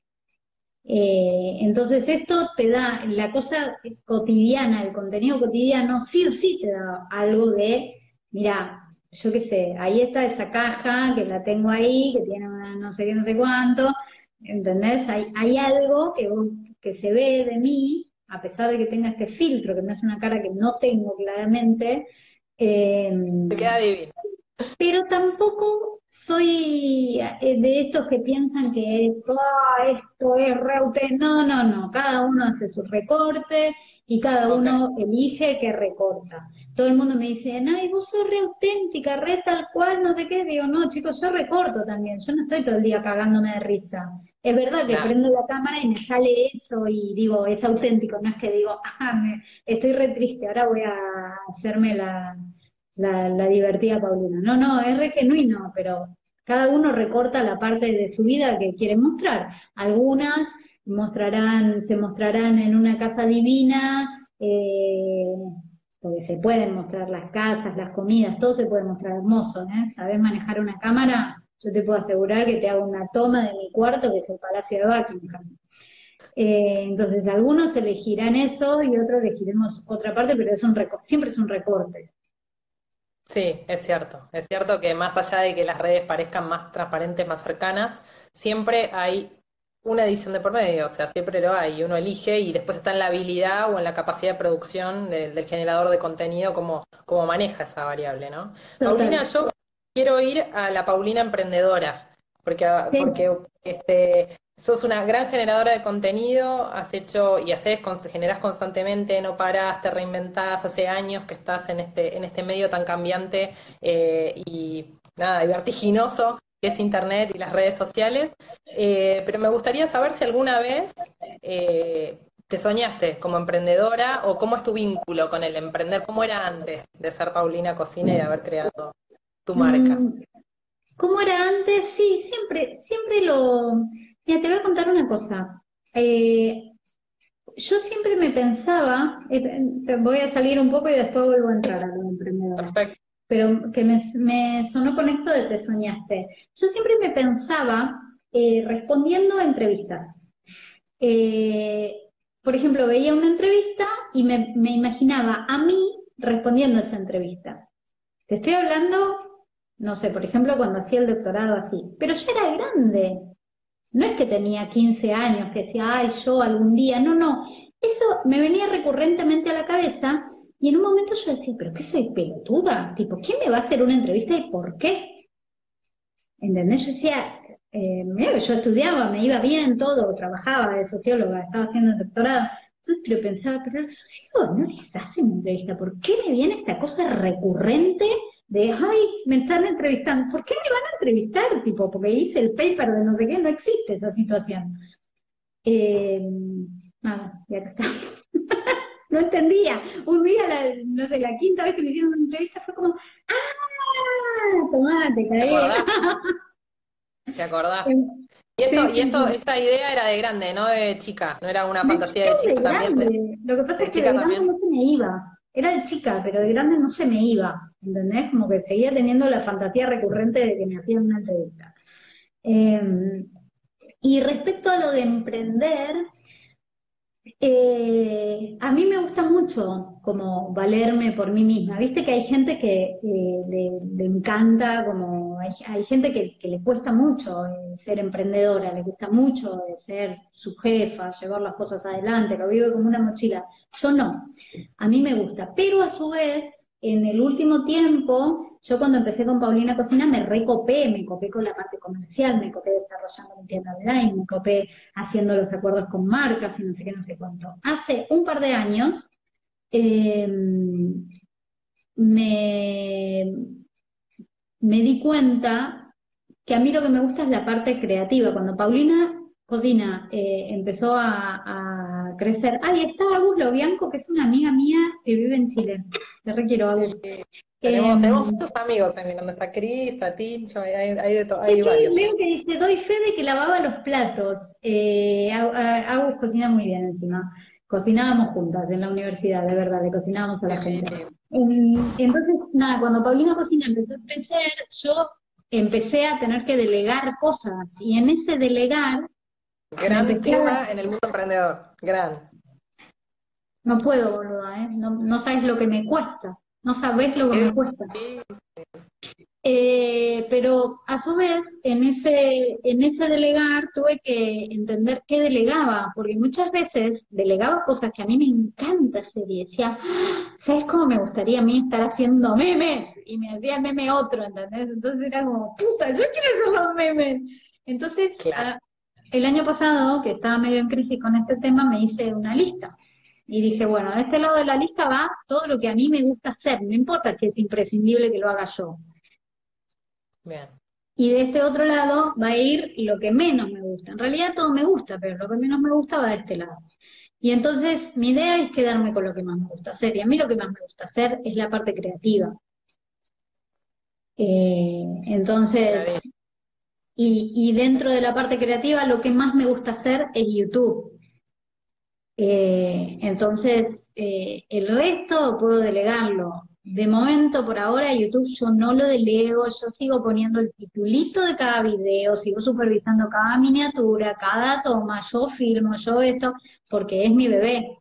Entonces esto te da la cosa cotidiana, el contenido cotidiano, sí o sí te da algo de, mira, yo qué sé, ahí está esa caja que la tengo ahí, que tiene una no sé qué, no sé cuánto, ¿entendés? Hay algo que se ve de mí, a pesar de que tenga este filtro, que no es una cara que no tengo claramente, eh, Te queda divino. pero tampoco soy de estos que piensan que es, esto es reute. No, no, no. Cada uno hace su recorte y cada Ok, uno elige qué recorta. Todo el mundo me dice, ay, vos sos re auténtica, re tal cual, no sé qué. Digo, no, chicos, yo recorto también. Yo no estoy todo el día cagándome de risa. Es verdad que claro. prendo la cámara y me sale eso y digo, es auténtico. No es que digo, estoy re triste, ahora voy a hacerme la divertida Paulina. No, no, es re genuino, pero cada uno recorta la parte de su vida que quiere mostrar. Algunas se mostrarán en una casa divina, porque se pueden mostrar las casas, las comidas, todo se puede mostrar hermoso, ¿eh? ¿Sabés manejar una cámara? Yo te puedo asegurar que te hago una toma de mi cuarto, que es el Palacio de Buckingham. Entonces, algunos elegirán eso y otros elegiremos otra parte, pero siempre es un recorte. Sí, es cierto. Es cierto que más allá de que las redes parezcan más transparentes, más cercanas, siempre hay una edición de por medio, o sea, siempre lo hay, y uno elige y después está en la habilidad o en la capacidad de producción del generador de contenido cómo maneja esa variable, ¿no? Paulina, Total. yo quiero ir a la Paulina emprendedora, Sí. porque sos una gran generadora de contenido, has hecho y generás constantemente, no parás, te reinventás, hace años que estás en este medio tan cambiante y nada, y vertiginoso que es Internet y las redes sociales. Pero me gustaría saber si alguna vez te soñaste como emprendedora o cómo es tu vínculo con el emprender, cómo era antes de ser Paulina Cocina y de haber creado tu marca. Mm, ¿Cómo era antes? Sí, siempre lo... Mira, te voy a contar una cosa. Yo siempre me pensaba, te voy a salir un poco y después vuelvo a entrar a lo emprendedora, Perfecto. pero que me sonó con esto de te soñaste. Yo siempre me pensaba respondiendo a entrevistas. Eh, por ejemplo, veía una entrevista y me imaginaba a mí respondiendo a esa entrevista. Te estoy hablando, no sé, por ejemplo, cuando hacía el doctorado así, pero ya era grande. No es que tenía 15 años, que decía, ay, yo algún día. No, no. Eso me venía recurrentemente a la cabeza y en un momento yo decía, pero ¿qué soy pelotuda? Tipo, ¿quién me va a hacer una entrevista y por qué? ¿Entendés? Yo decía, mira, yo estudiaba, me iba bien todo, trabajaba de socióloga, estaba haciendo el doctorado. Entonces, pero pensaba, pero a los sociólogos no les hacen entrevista. ¿Por qué me viene esta cosa recurrente de, ay, me están entrevistando? ¿Por qué me van a entrevistar? Tipo, porque hice el paper de no sé qué, no existe esa situación. Eh, Nada, y acá está. No entendía. Un día, no sé, la quinta vez que me hicieron una entrevista fue como, ¡ah! Tomá, te ¿Te caí. acordás? ¿Te acordás? Sí, sí, sí. Esta idea era de grande, no de chica, no era una De fantasía chica de o de chica también, grande. Lo que pasa de es que de chica grande también. no se me iba. Era de chica, pero de grande no se me iba. ¿Entendés? Como que seguía teniendo la fantasía recurrente de que me hacían una entrevista. Eh, y respecto a lo de emprender, a mí me gusta mucho como valerme por mí misma. Viste que hay gente que le encanta, como hay gente que le cuesta mucho ser emprendedora, le cuesta mucho ser su jefa, llevar las cosas adelante, lo vive como una mochila. Yo no, a mí me gusta, pero a su vez, en el último tiempo, yo cuando empecé con Paulina Cocina me copé con la parte comercial, me copé desarrollando mi tienda online, me copé haciendo los acuerdos con marcas y no sé qué, no sé cuánto. Hace un par de años eh, me, me di cuenta que a mí lo que me gusta es la parte creativa. Cuando Paulina Cocina empezó a crecer, ahí está Agus Lobianco, que es una amiga mía que vive en Chile. Te requiero, Agus. Tenemos muchos amigos en donde está Cris, está Tincho, hay Sí, varios. veo que dice, doy fe de que lavaba los platos. Agus cocina muy bien encima. Cocinábamos juntas en la universidad, de verdad, le cocinábamos a la gente. Entonces, nada, cuando Paulina Cocina empezó a crecer, yo empecé a tener que delegar cosas. Y en ese delegar, me Gran empecé a... tema en el mundo emprendedor, gran. No puedo, boluda, ¿eh? No, no sabes lo que me cuesta. No sabés lo que me cuesta. Sí, Pero a su vez, en ese delegar tuve que entender qué delegaba, porque muchas veces delegaba cosas que a mí me encanta hacer y decía, "Ah, ¿sabes cómo me gustaría a mí estar haciendo memes?" Y me hacía meme otro, ¿entendés? Entonces era como, puta, yo quiero hacer los memes. Entonces, claro. el año pasado, que estaba medio en crisis con este tema, me hice una lista. Y dije, bueno, de este lado de la lista va todo lo que a mí me gusta hacer, no importa si es imprescindible que lo haga yo. Bien, Y de este otro lado va a ir lo que menos me gusta. En realidad todo me gusta, pero lo que menos me gusta va de este lado. Y entonces mi idea es quedarme con lo que más me gusta hacer. Y a mí lo que más me gusta hacer es la parte creativa. Entonces, claro. y dentro de la parte creativa lo que más me gusta hacer es YouTube. El resto puedo delegarlo. De momento, por ahora, YouTube yo no lo delego, yo sigo poniendo el titulito de cada video, sigo supervisando cada miniatura, cada toma, yo filmo, yo esto, porque es mi bebé.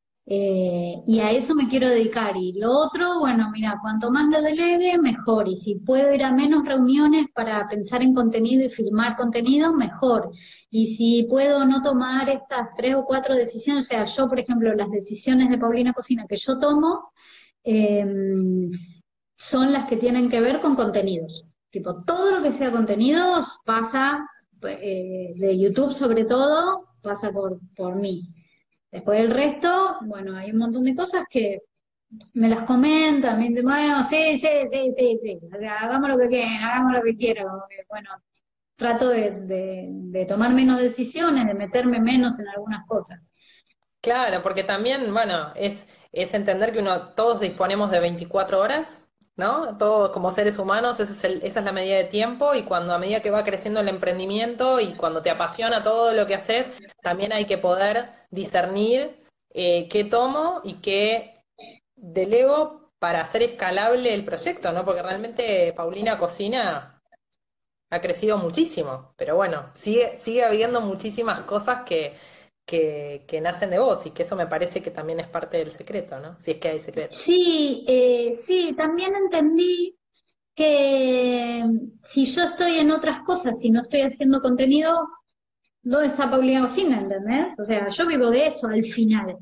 Y a eso me quiero dedicar. Y lo otro, bueno, mira, cuanto más lo delegue, mejor. Y si puedo ir a menos reuniones para pensar en contenido y filmar contenido, mejor. Y si puedo no tomar estas 3 o 4 decisiones, o sea, yo, por ejemplo, las decisiones de Paulina Cocina que yo tomo, eh, son las que tienen que ver con contenidos. Tipo, todo lo que sea contenidos pasa, de YouTube sobre todo, pasa por mí. Después el resto, bueno, hay un montón de cosas que me las comentan, me dicen, bueno, sí, sí, sí, sí, sí, o sea, hagamos lo que quieran, hagamos lo que quieran, como que, bueno, trato de tomar menos decisiones, de meterme menos en algunas cosas. Claro, porque también, bueno, es entender que todos disponemos de 24 horas, ¿no? Todos como seres humanos, esa es la medida de tiempo y cuando a medida que va creciendo el emprendimiento y cuando te apasiona todo lo que haces, también hay que poder discernir qué tomo y qué delego para hacer escalable el proyecto, ¿no? Porque realmente Paulina Cocina ha crecido muchísimo, pero bueno, sigue habiendo muchísimas cosas que nacen de vos y que eso me parece que también es parte del secreto, ¿no? Si es que hay secreto. Sí, sí, también entendí que si yo estoy en otras cosas, si no estoy haciendo contenido, ¿dónde está Paulina Cocina, entendés? O sea, yo vivo de eso al final.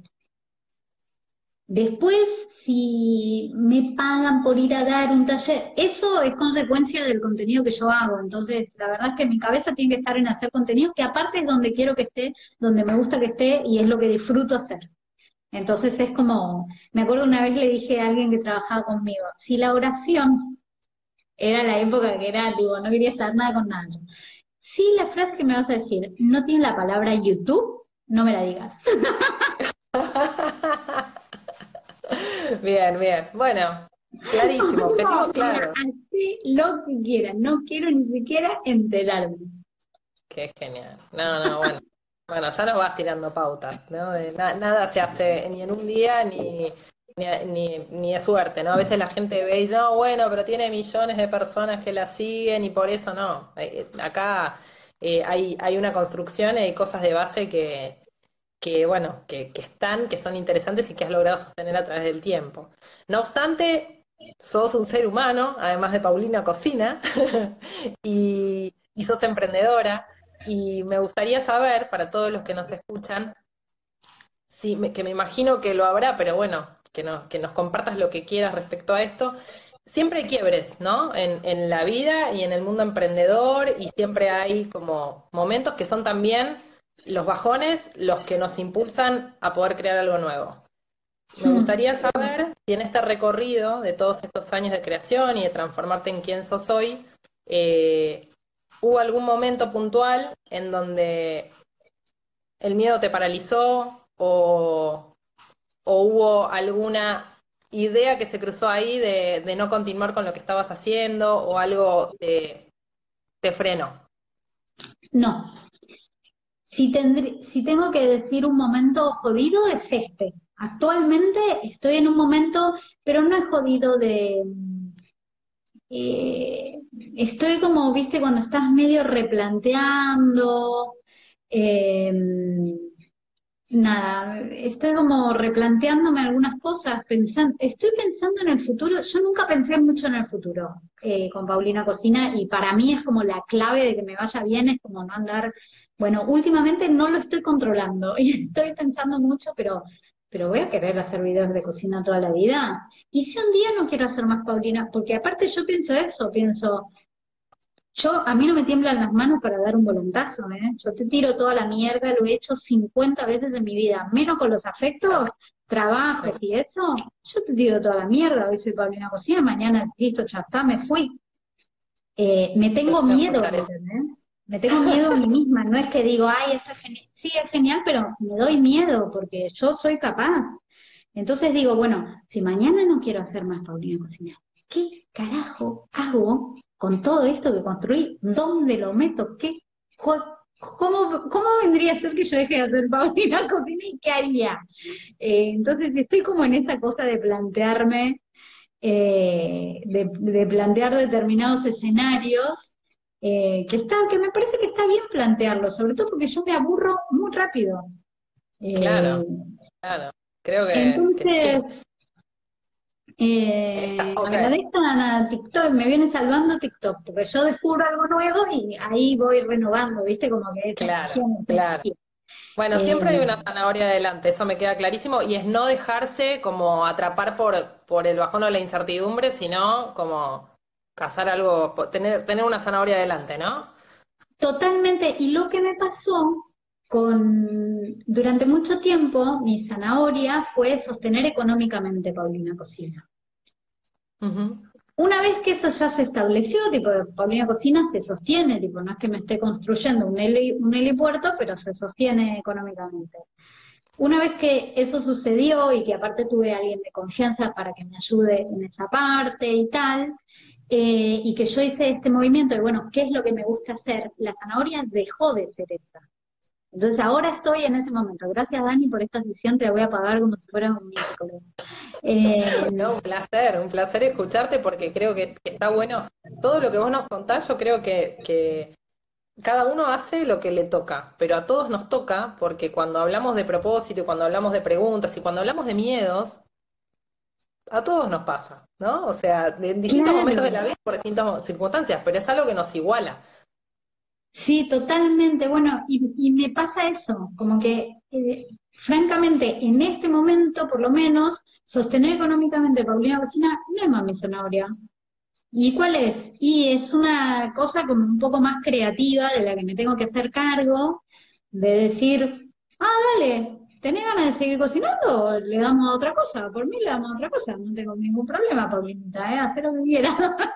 Después, si me pagan por ir a dar un taller, eso es consecuencia del contenido que yo hago. Entonces, la verdad es que mi cabeza tiene que estar en hacer contenido, que aparte es donde quiero que esté, donde me gusta que esté y es lo que disfruto hacer. Entonces es como, me acuerdo una vez le dije a alguien que trabajaba conmigo, si la oración era la época que era, digo, no quería saber nada con nada. Si la frase que me vas a decir no tiene la palabra YouTube, no me la digas. Bien, bien. Bueno, clarísimo, objetivo No, mira, claro. así lo que quiera, no quiero ni siquiera enterarme. Qué genial. No, no, bueno. Bueno, ya nos vas tirando pautas, ¿no? Nada se hace ni en un día ni de suerte, ¿no? A veces la gente ve y dice, no, bueno, pero tiene millones de personas que la siguen y por eso no. Acá hay una construcción y hay cosas de base que bueno, que están, que son interesantes y que has logrado sostener a través del tiempo. No obstante, sos un ser humano, además de Paulina Cocina, y sos emprendedora, y me gustaría saber, para todos los que nos escuchan, que me imagino que lo habrá, pero bueno, que nos compartas lo que quieras respecto a esto. Siempre hay quiebres, ¿no? En la vida y en el mundo emprendedor, y siempre hay como momentos que son también los bajones los que nos impulsan a poder crear algo nuevo. Me gustaría saber si en este recorrido de todos estos años de creación y de transformarte en quien sos hoy, eh, hubo algún momento puntual en donde el miedo te paralizó o hubo alguna idea que se cruzó ahí de no continuar con lo que estabas haciendo o algo te frenó? No, si tengo que decir un momento jodido es este. Actualmente estoy en un momento, pero no es jodido estoy como, viste, cuando estás medio replanteando, eh, nada, estoy como replanteándome algunas cosas, estoy pensando en el futuro. Yo nunca pensé mucho en el futuro con Paulina Cocina, y para mí es como la clave de que me vaya bien, es como no andar, bueno, últimamente no lo estoy controlando y estoy pensando mucho, pero voy a querer hacer videos de cocina toda la vida. Y si un día no quiero hacer más Paulina, porque aparte yo pienso eso, a mí no me tiemblan las manos para dar un volantazo, ¿eh? Yo te tiro toda la mierda, lo he hecho 50 veces en mi vida, menos con los afectos, trabajos y eso, yo te tiro toda la mierda. Hoy soy Paulina Cocina, mañana listo, ya está, me fui. Me tengo Quiero miedo, escuchar ¿me eso. entendés? Me tengo miedo a mí misma, no es que digo, ay, esto es genial, sí, es genial, pero me doy miedo porque yo soy capaz. Entonces digo, bueno, si mañana no quiero hacer más Paulina Cocina, ¿qué carajo hago con todo esto que construí? ¿Dónde lo meto? ¿Cómo vendría a ser que yo deje de hacer Paulina Cocina y qué haría? Entonces estoy como en esa cosa de plantearme, de plantear determinados escenarios, que me parece que está bien plantearlos, sobre todo porque yo me aburro muy rápido. Eh, Claro, claro. Creo que sí. entonces, Ok, agradezcan a TikTok, me viene salvando TikTok, porque yo descubro algo nuevo y ahí voy renovando, ¿viste? Como que esa claro, claro. energía. Bueno, Eh, siempre hay una zanahoria adelante, eso me queda clarísimo, y es no dejarse como atrapar por el bajón o la incertidumbre, sino como cazar algo, tener una zanahoria adelante, ¿no? Totalmente, y lo que me pasó durante mucho tiempo, mi zanahoria fue sostener económicamente Paulina Cocina. Ujú. Una vez que eso ya se estableció, tipo, Paulina Cocina se sostiene, tipo, no es que me esté construyendo un helipuerto, pero se sostiene económicamente. Una vez que eso sucedió y que aparte tuve a alguien de confianza para que me ayude en esa parte y tal, y que yo hice este movimiento de, bueno, ¿qué es lo que me gusta hacer? La zanahoria dejó de ser esa. Entonces ahora estoy en ese momento. Gracias, Dani, por esta sesión, te la voy a pagar como si fuera mi psicólogo. No, un placer escucharte porque creo que está bueno. Todo lo que vos nos contás, yo creo que cada uno hace lo que le toca, pero a todos nos toca porque cuando hablamos de propósito y cuando hablamos de preguntas y cuando hablamos de miedos, a todos nos pasa, ¿no? O sea, en distintos momentos de Claro, la vida, por distintas circunstancias, pero es algo que nos iguala. sí, totalmente. Bueno, y me pasa eso, como que, francamente, en este momento, por lo menos, sostener económicamente Paulina Cocina no es más mi zanahoria. ¿Y cuál es? Y es una cosa como un poco más creativa de la que me tengo que hacer cargo, de decir, ah, dale, ¿tenés ganas de seguir cocinando? Le damos a otra cosa, por mí le damos a otra cosa, no tengo ningún problema, Paulinita, hacer lo que quieras.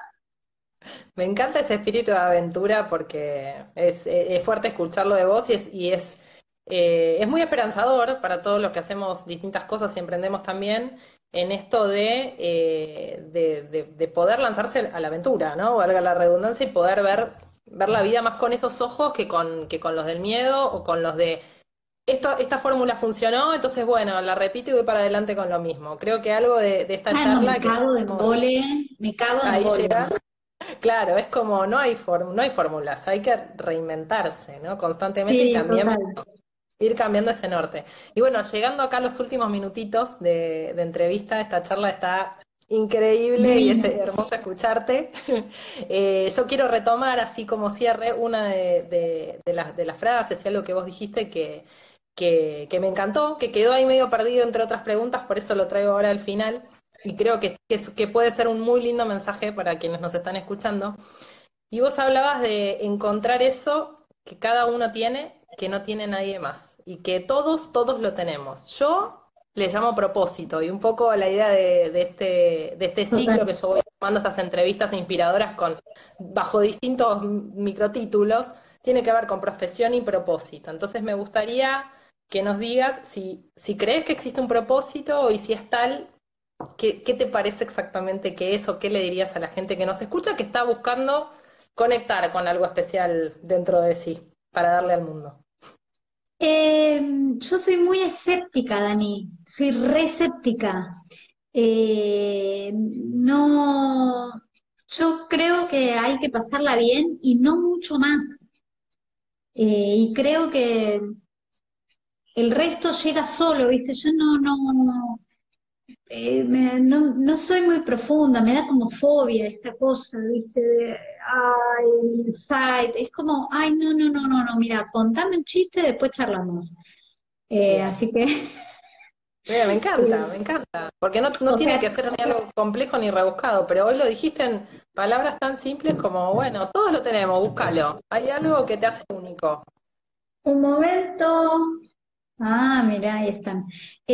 Me encanta ese espíritu de aventura porque es fuerte escucharlo de vos es muy esperanzador para todos los que hacemos distintas cosas y emprendemos también en esto de poder lanzarse a la aventura, ¿no? Valga la redundancia y poder ver la vida más con esos ojos que con los del miedo o con los de esta fórmula funcionó, entonces bueno, la repito y voy para adelante con lo mismo. Creo que algo de esta Ah, no, charla que estamos me cago de ahí embole. llega. Claro, es como no hay fórmulas, hay que reinventarse, ¿no? Constantemente y Sí, también total. ir cambiando ese norte. Y bueno, llegando acá a los últimos minutitos de entrevista, esta charla está increíble y es Divino. hermoso escucharte. Yo quiero retomar, así como cierre, una de las frases y algo que vos dijiste que me encantó, que quedó ahí medio perdido entre otras preguntas, por eso lo traigo ahora al final. Y creo que puede ser un muy lindo mensaje para quienes nos están escuchando. Y vos hablabas de encontrar eso que cada uno tiene, que no tiene nadie más, y que todos lo tenemos. Yo le llamo propósito, y un poco la idea de este ciclo que Total. yo voy tomando estas entrevistas inspiradoras bajo distintos microtítulos, tiene que ver con profesión y propósito. Entonces me gustaría que nos digas si crees que existe un propósito y si es tal, ¿Qué te parece exactamente que es o qué le dirías a la gente que nos escucha que está buscando conectar con algo especial dentro de sí para darle al mundo? Yo soy muy escéptica, Dani, soy re escéptica. No, yo creo que hay que pasarla bien y no mucho más. Y creo que el resto llega solo, ¿viste? Yo no soy muy profunda, me da como fobia esta cosa, ¿viste? Ay, el insight, es como, ay, no, mira, contame un chiste, después charlamos. Bien. Así que, Mira, me encanta, porque no o tiene sea, que ser ni algo complejo ni rebuscado, pero hoy lo dijiste en palabras tan simples como, bueno, todos lo tenemos, búscalo. Hay algo que te hace único. un momento. Ah, mira, ahí están.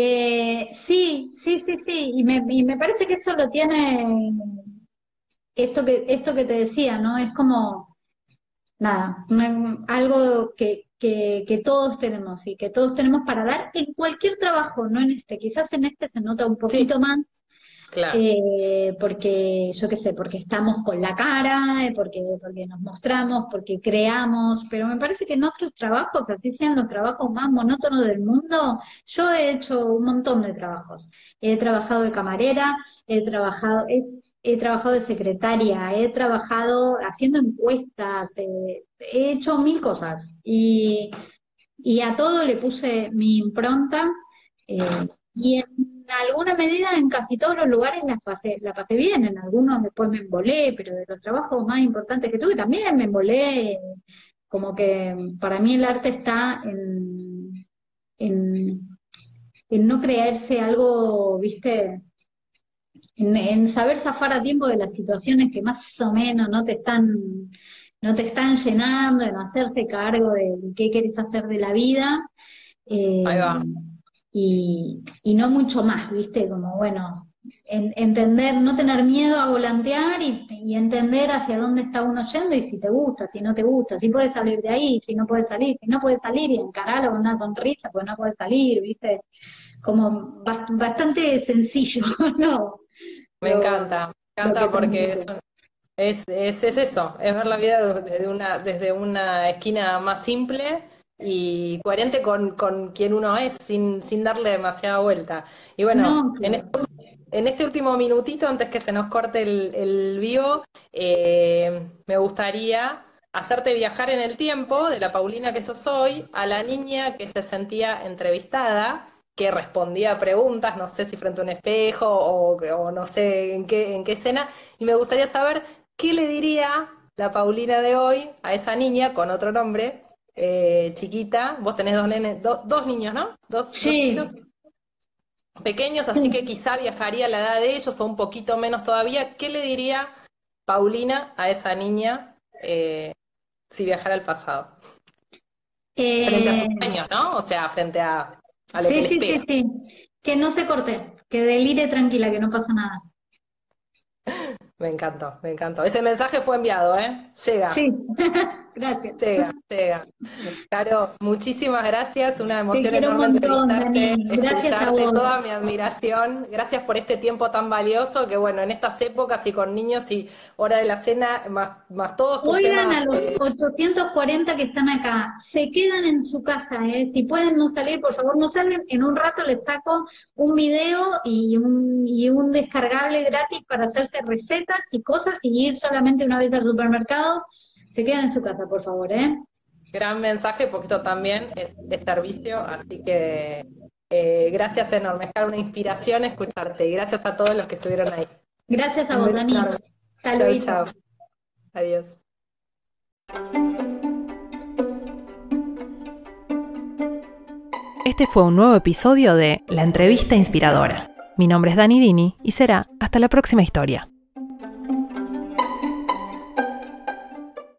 Sí, y me parece que eso lo tiene esto que te decía, ¿no? Es como, nada, algo que todos tenemos y que todos tenemos para dar en cualquier trabajo, no en este. Quizás en este se nota un Sí, poquito más, claro. porque, yo qué sé, porque estamos con la cara, porque nos mostramos, porque creamos, pero me parece que en otros trabajos, así sean los trabajos más monótonos del mundo, yo he hecho un montón de trabajos. He trabajado de camarera, he trabajado de secretaria, he trabajado haciendo encuestas, he hecho mil cosas y a todo le puse mi impronta. Y en alguna medida en casi todos los lugares la pasé bien, en algunos después me embolé, pero de los trabajos más importantes que tuve también me embolé, como que para mí el arte está en, en no creerse algo, viste, en saber zafar a tiempo de las situaciones que más o menos no te están llenando, en hacerse cargo de qué querés hacer de la vida. Ahí Eh, va. y no mucho más, ¿viste? Como, bueno, entender, no tener miedo a volantear y entender hacia dónde está uno yendo y si te gusta, si no te gusta, si puedes salir de ahí, si no puedes salir, si no puedes salir y encararlo con una sonrisa, pues no puedes salir, ¿viste? Como bastante sencillo, ¿no? Me Lo que encanta porque transmite. es eso, es ver la vida desde una esquina más simple y coherente con quien uno es, sin darle demasiada vuelta. Y bueno, No, claro. en este último minutito, antes que se nos corte el vivo, me gustaría hacerte viajar en el tiempo de la Paulina que sos hoy a la niña que se sentía entrevistada, que respondía a preguntas, no sé si frente a un espejo o no sé en qué escena, y me gustaría saber qué le diría la Paulina de hoy a esa niña con otro nombre, chiquita. Vos tenés dos niños, ¿no? Dos chiquitos Sí. pequeños, así que quizá viajaría a la edad de ellos o un poquito menos todavía. ¿Qué le diría Paulina a esa niña si viajara al pasado? Frente a sus Eh, sueños, ¿no? O sea, frente a lo que sí, le sí, sí, espera. sí. Que no se corte, que delire tranquila, que no pasa nada. Me encantó, me encantó. Ese mensaje fue enviado, ¿eh? Sí, Llega, gracias. llega. Caro, muchísimas gracias, una Te emoción quiero un enorme montón, entrevistarte, Dani. Gracias a escucharte, vos. toda mi admiración. Gracias por este tiempo tan valioso que, bueno, en estas épocas y con niños y hora de la cena, más todos tus Oigan a temas. los 840 que están acá, se quedan en su casa, ¿eh? Si pueden no salir, por favor no salen. En un rato les saco un video y un descargable gratis para hacerse recetas y cosas y ir solamente una vez al supermercado. Se quedan en su casa, por favor, ¿eh? Gran mensaje, porque esto también es de servicio, así que gracias enormes, Caro, una inspiración escucharte y gracias a todos los que estuvieron ahí. Gracias a Un vos, beso Dani. enorme. Hasta Chau, luego. chau. Adiós. Este fue un nuevo episodio de La Entrevista Inspiradora. Mi nombre es Dani Dini y será hasta la próxima historia.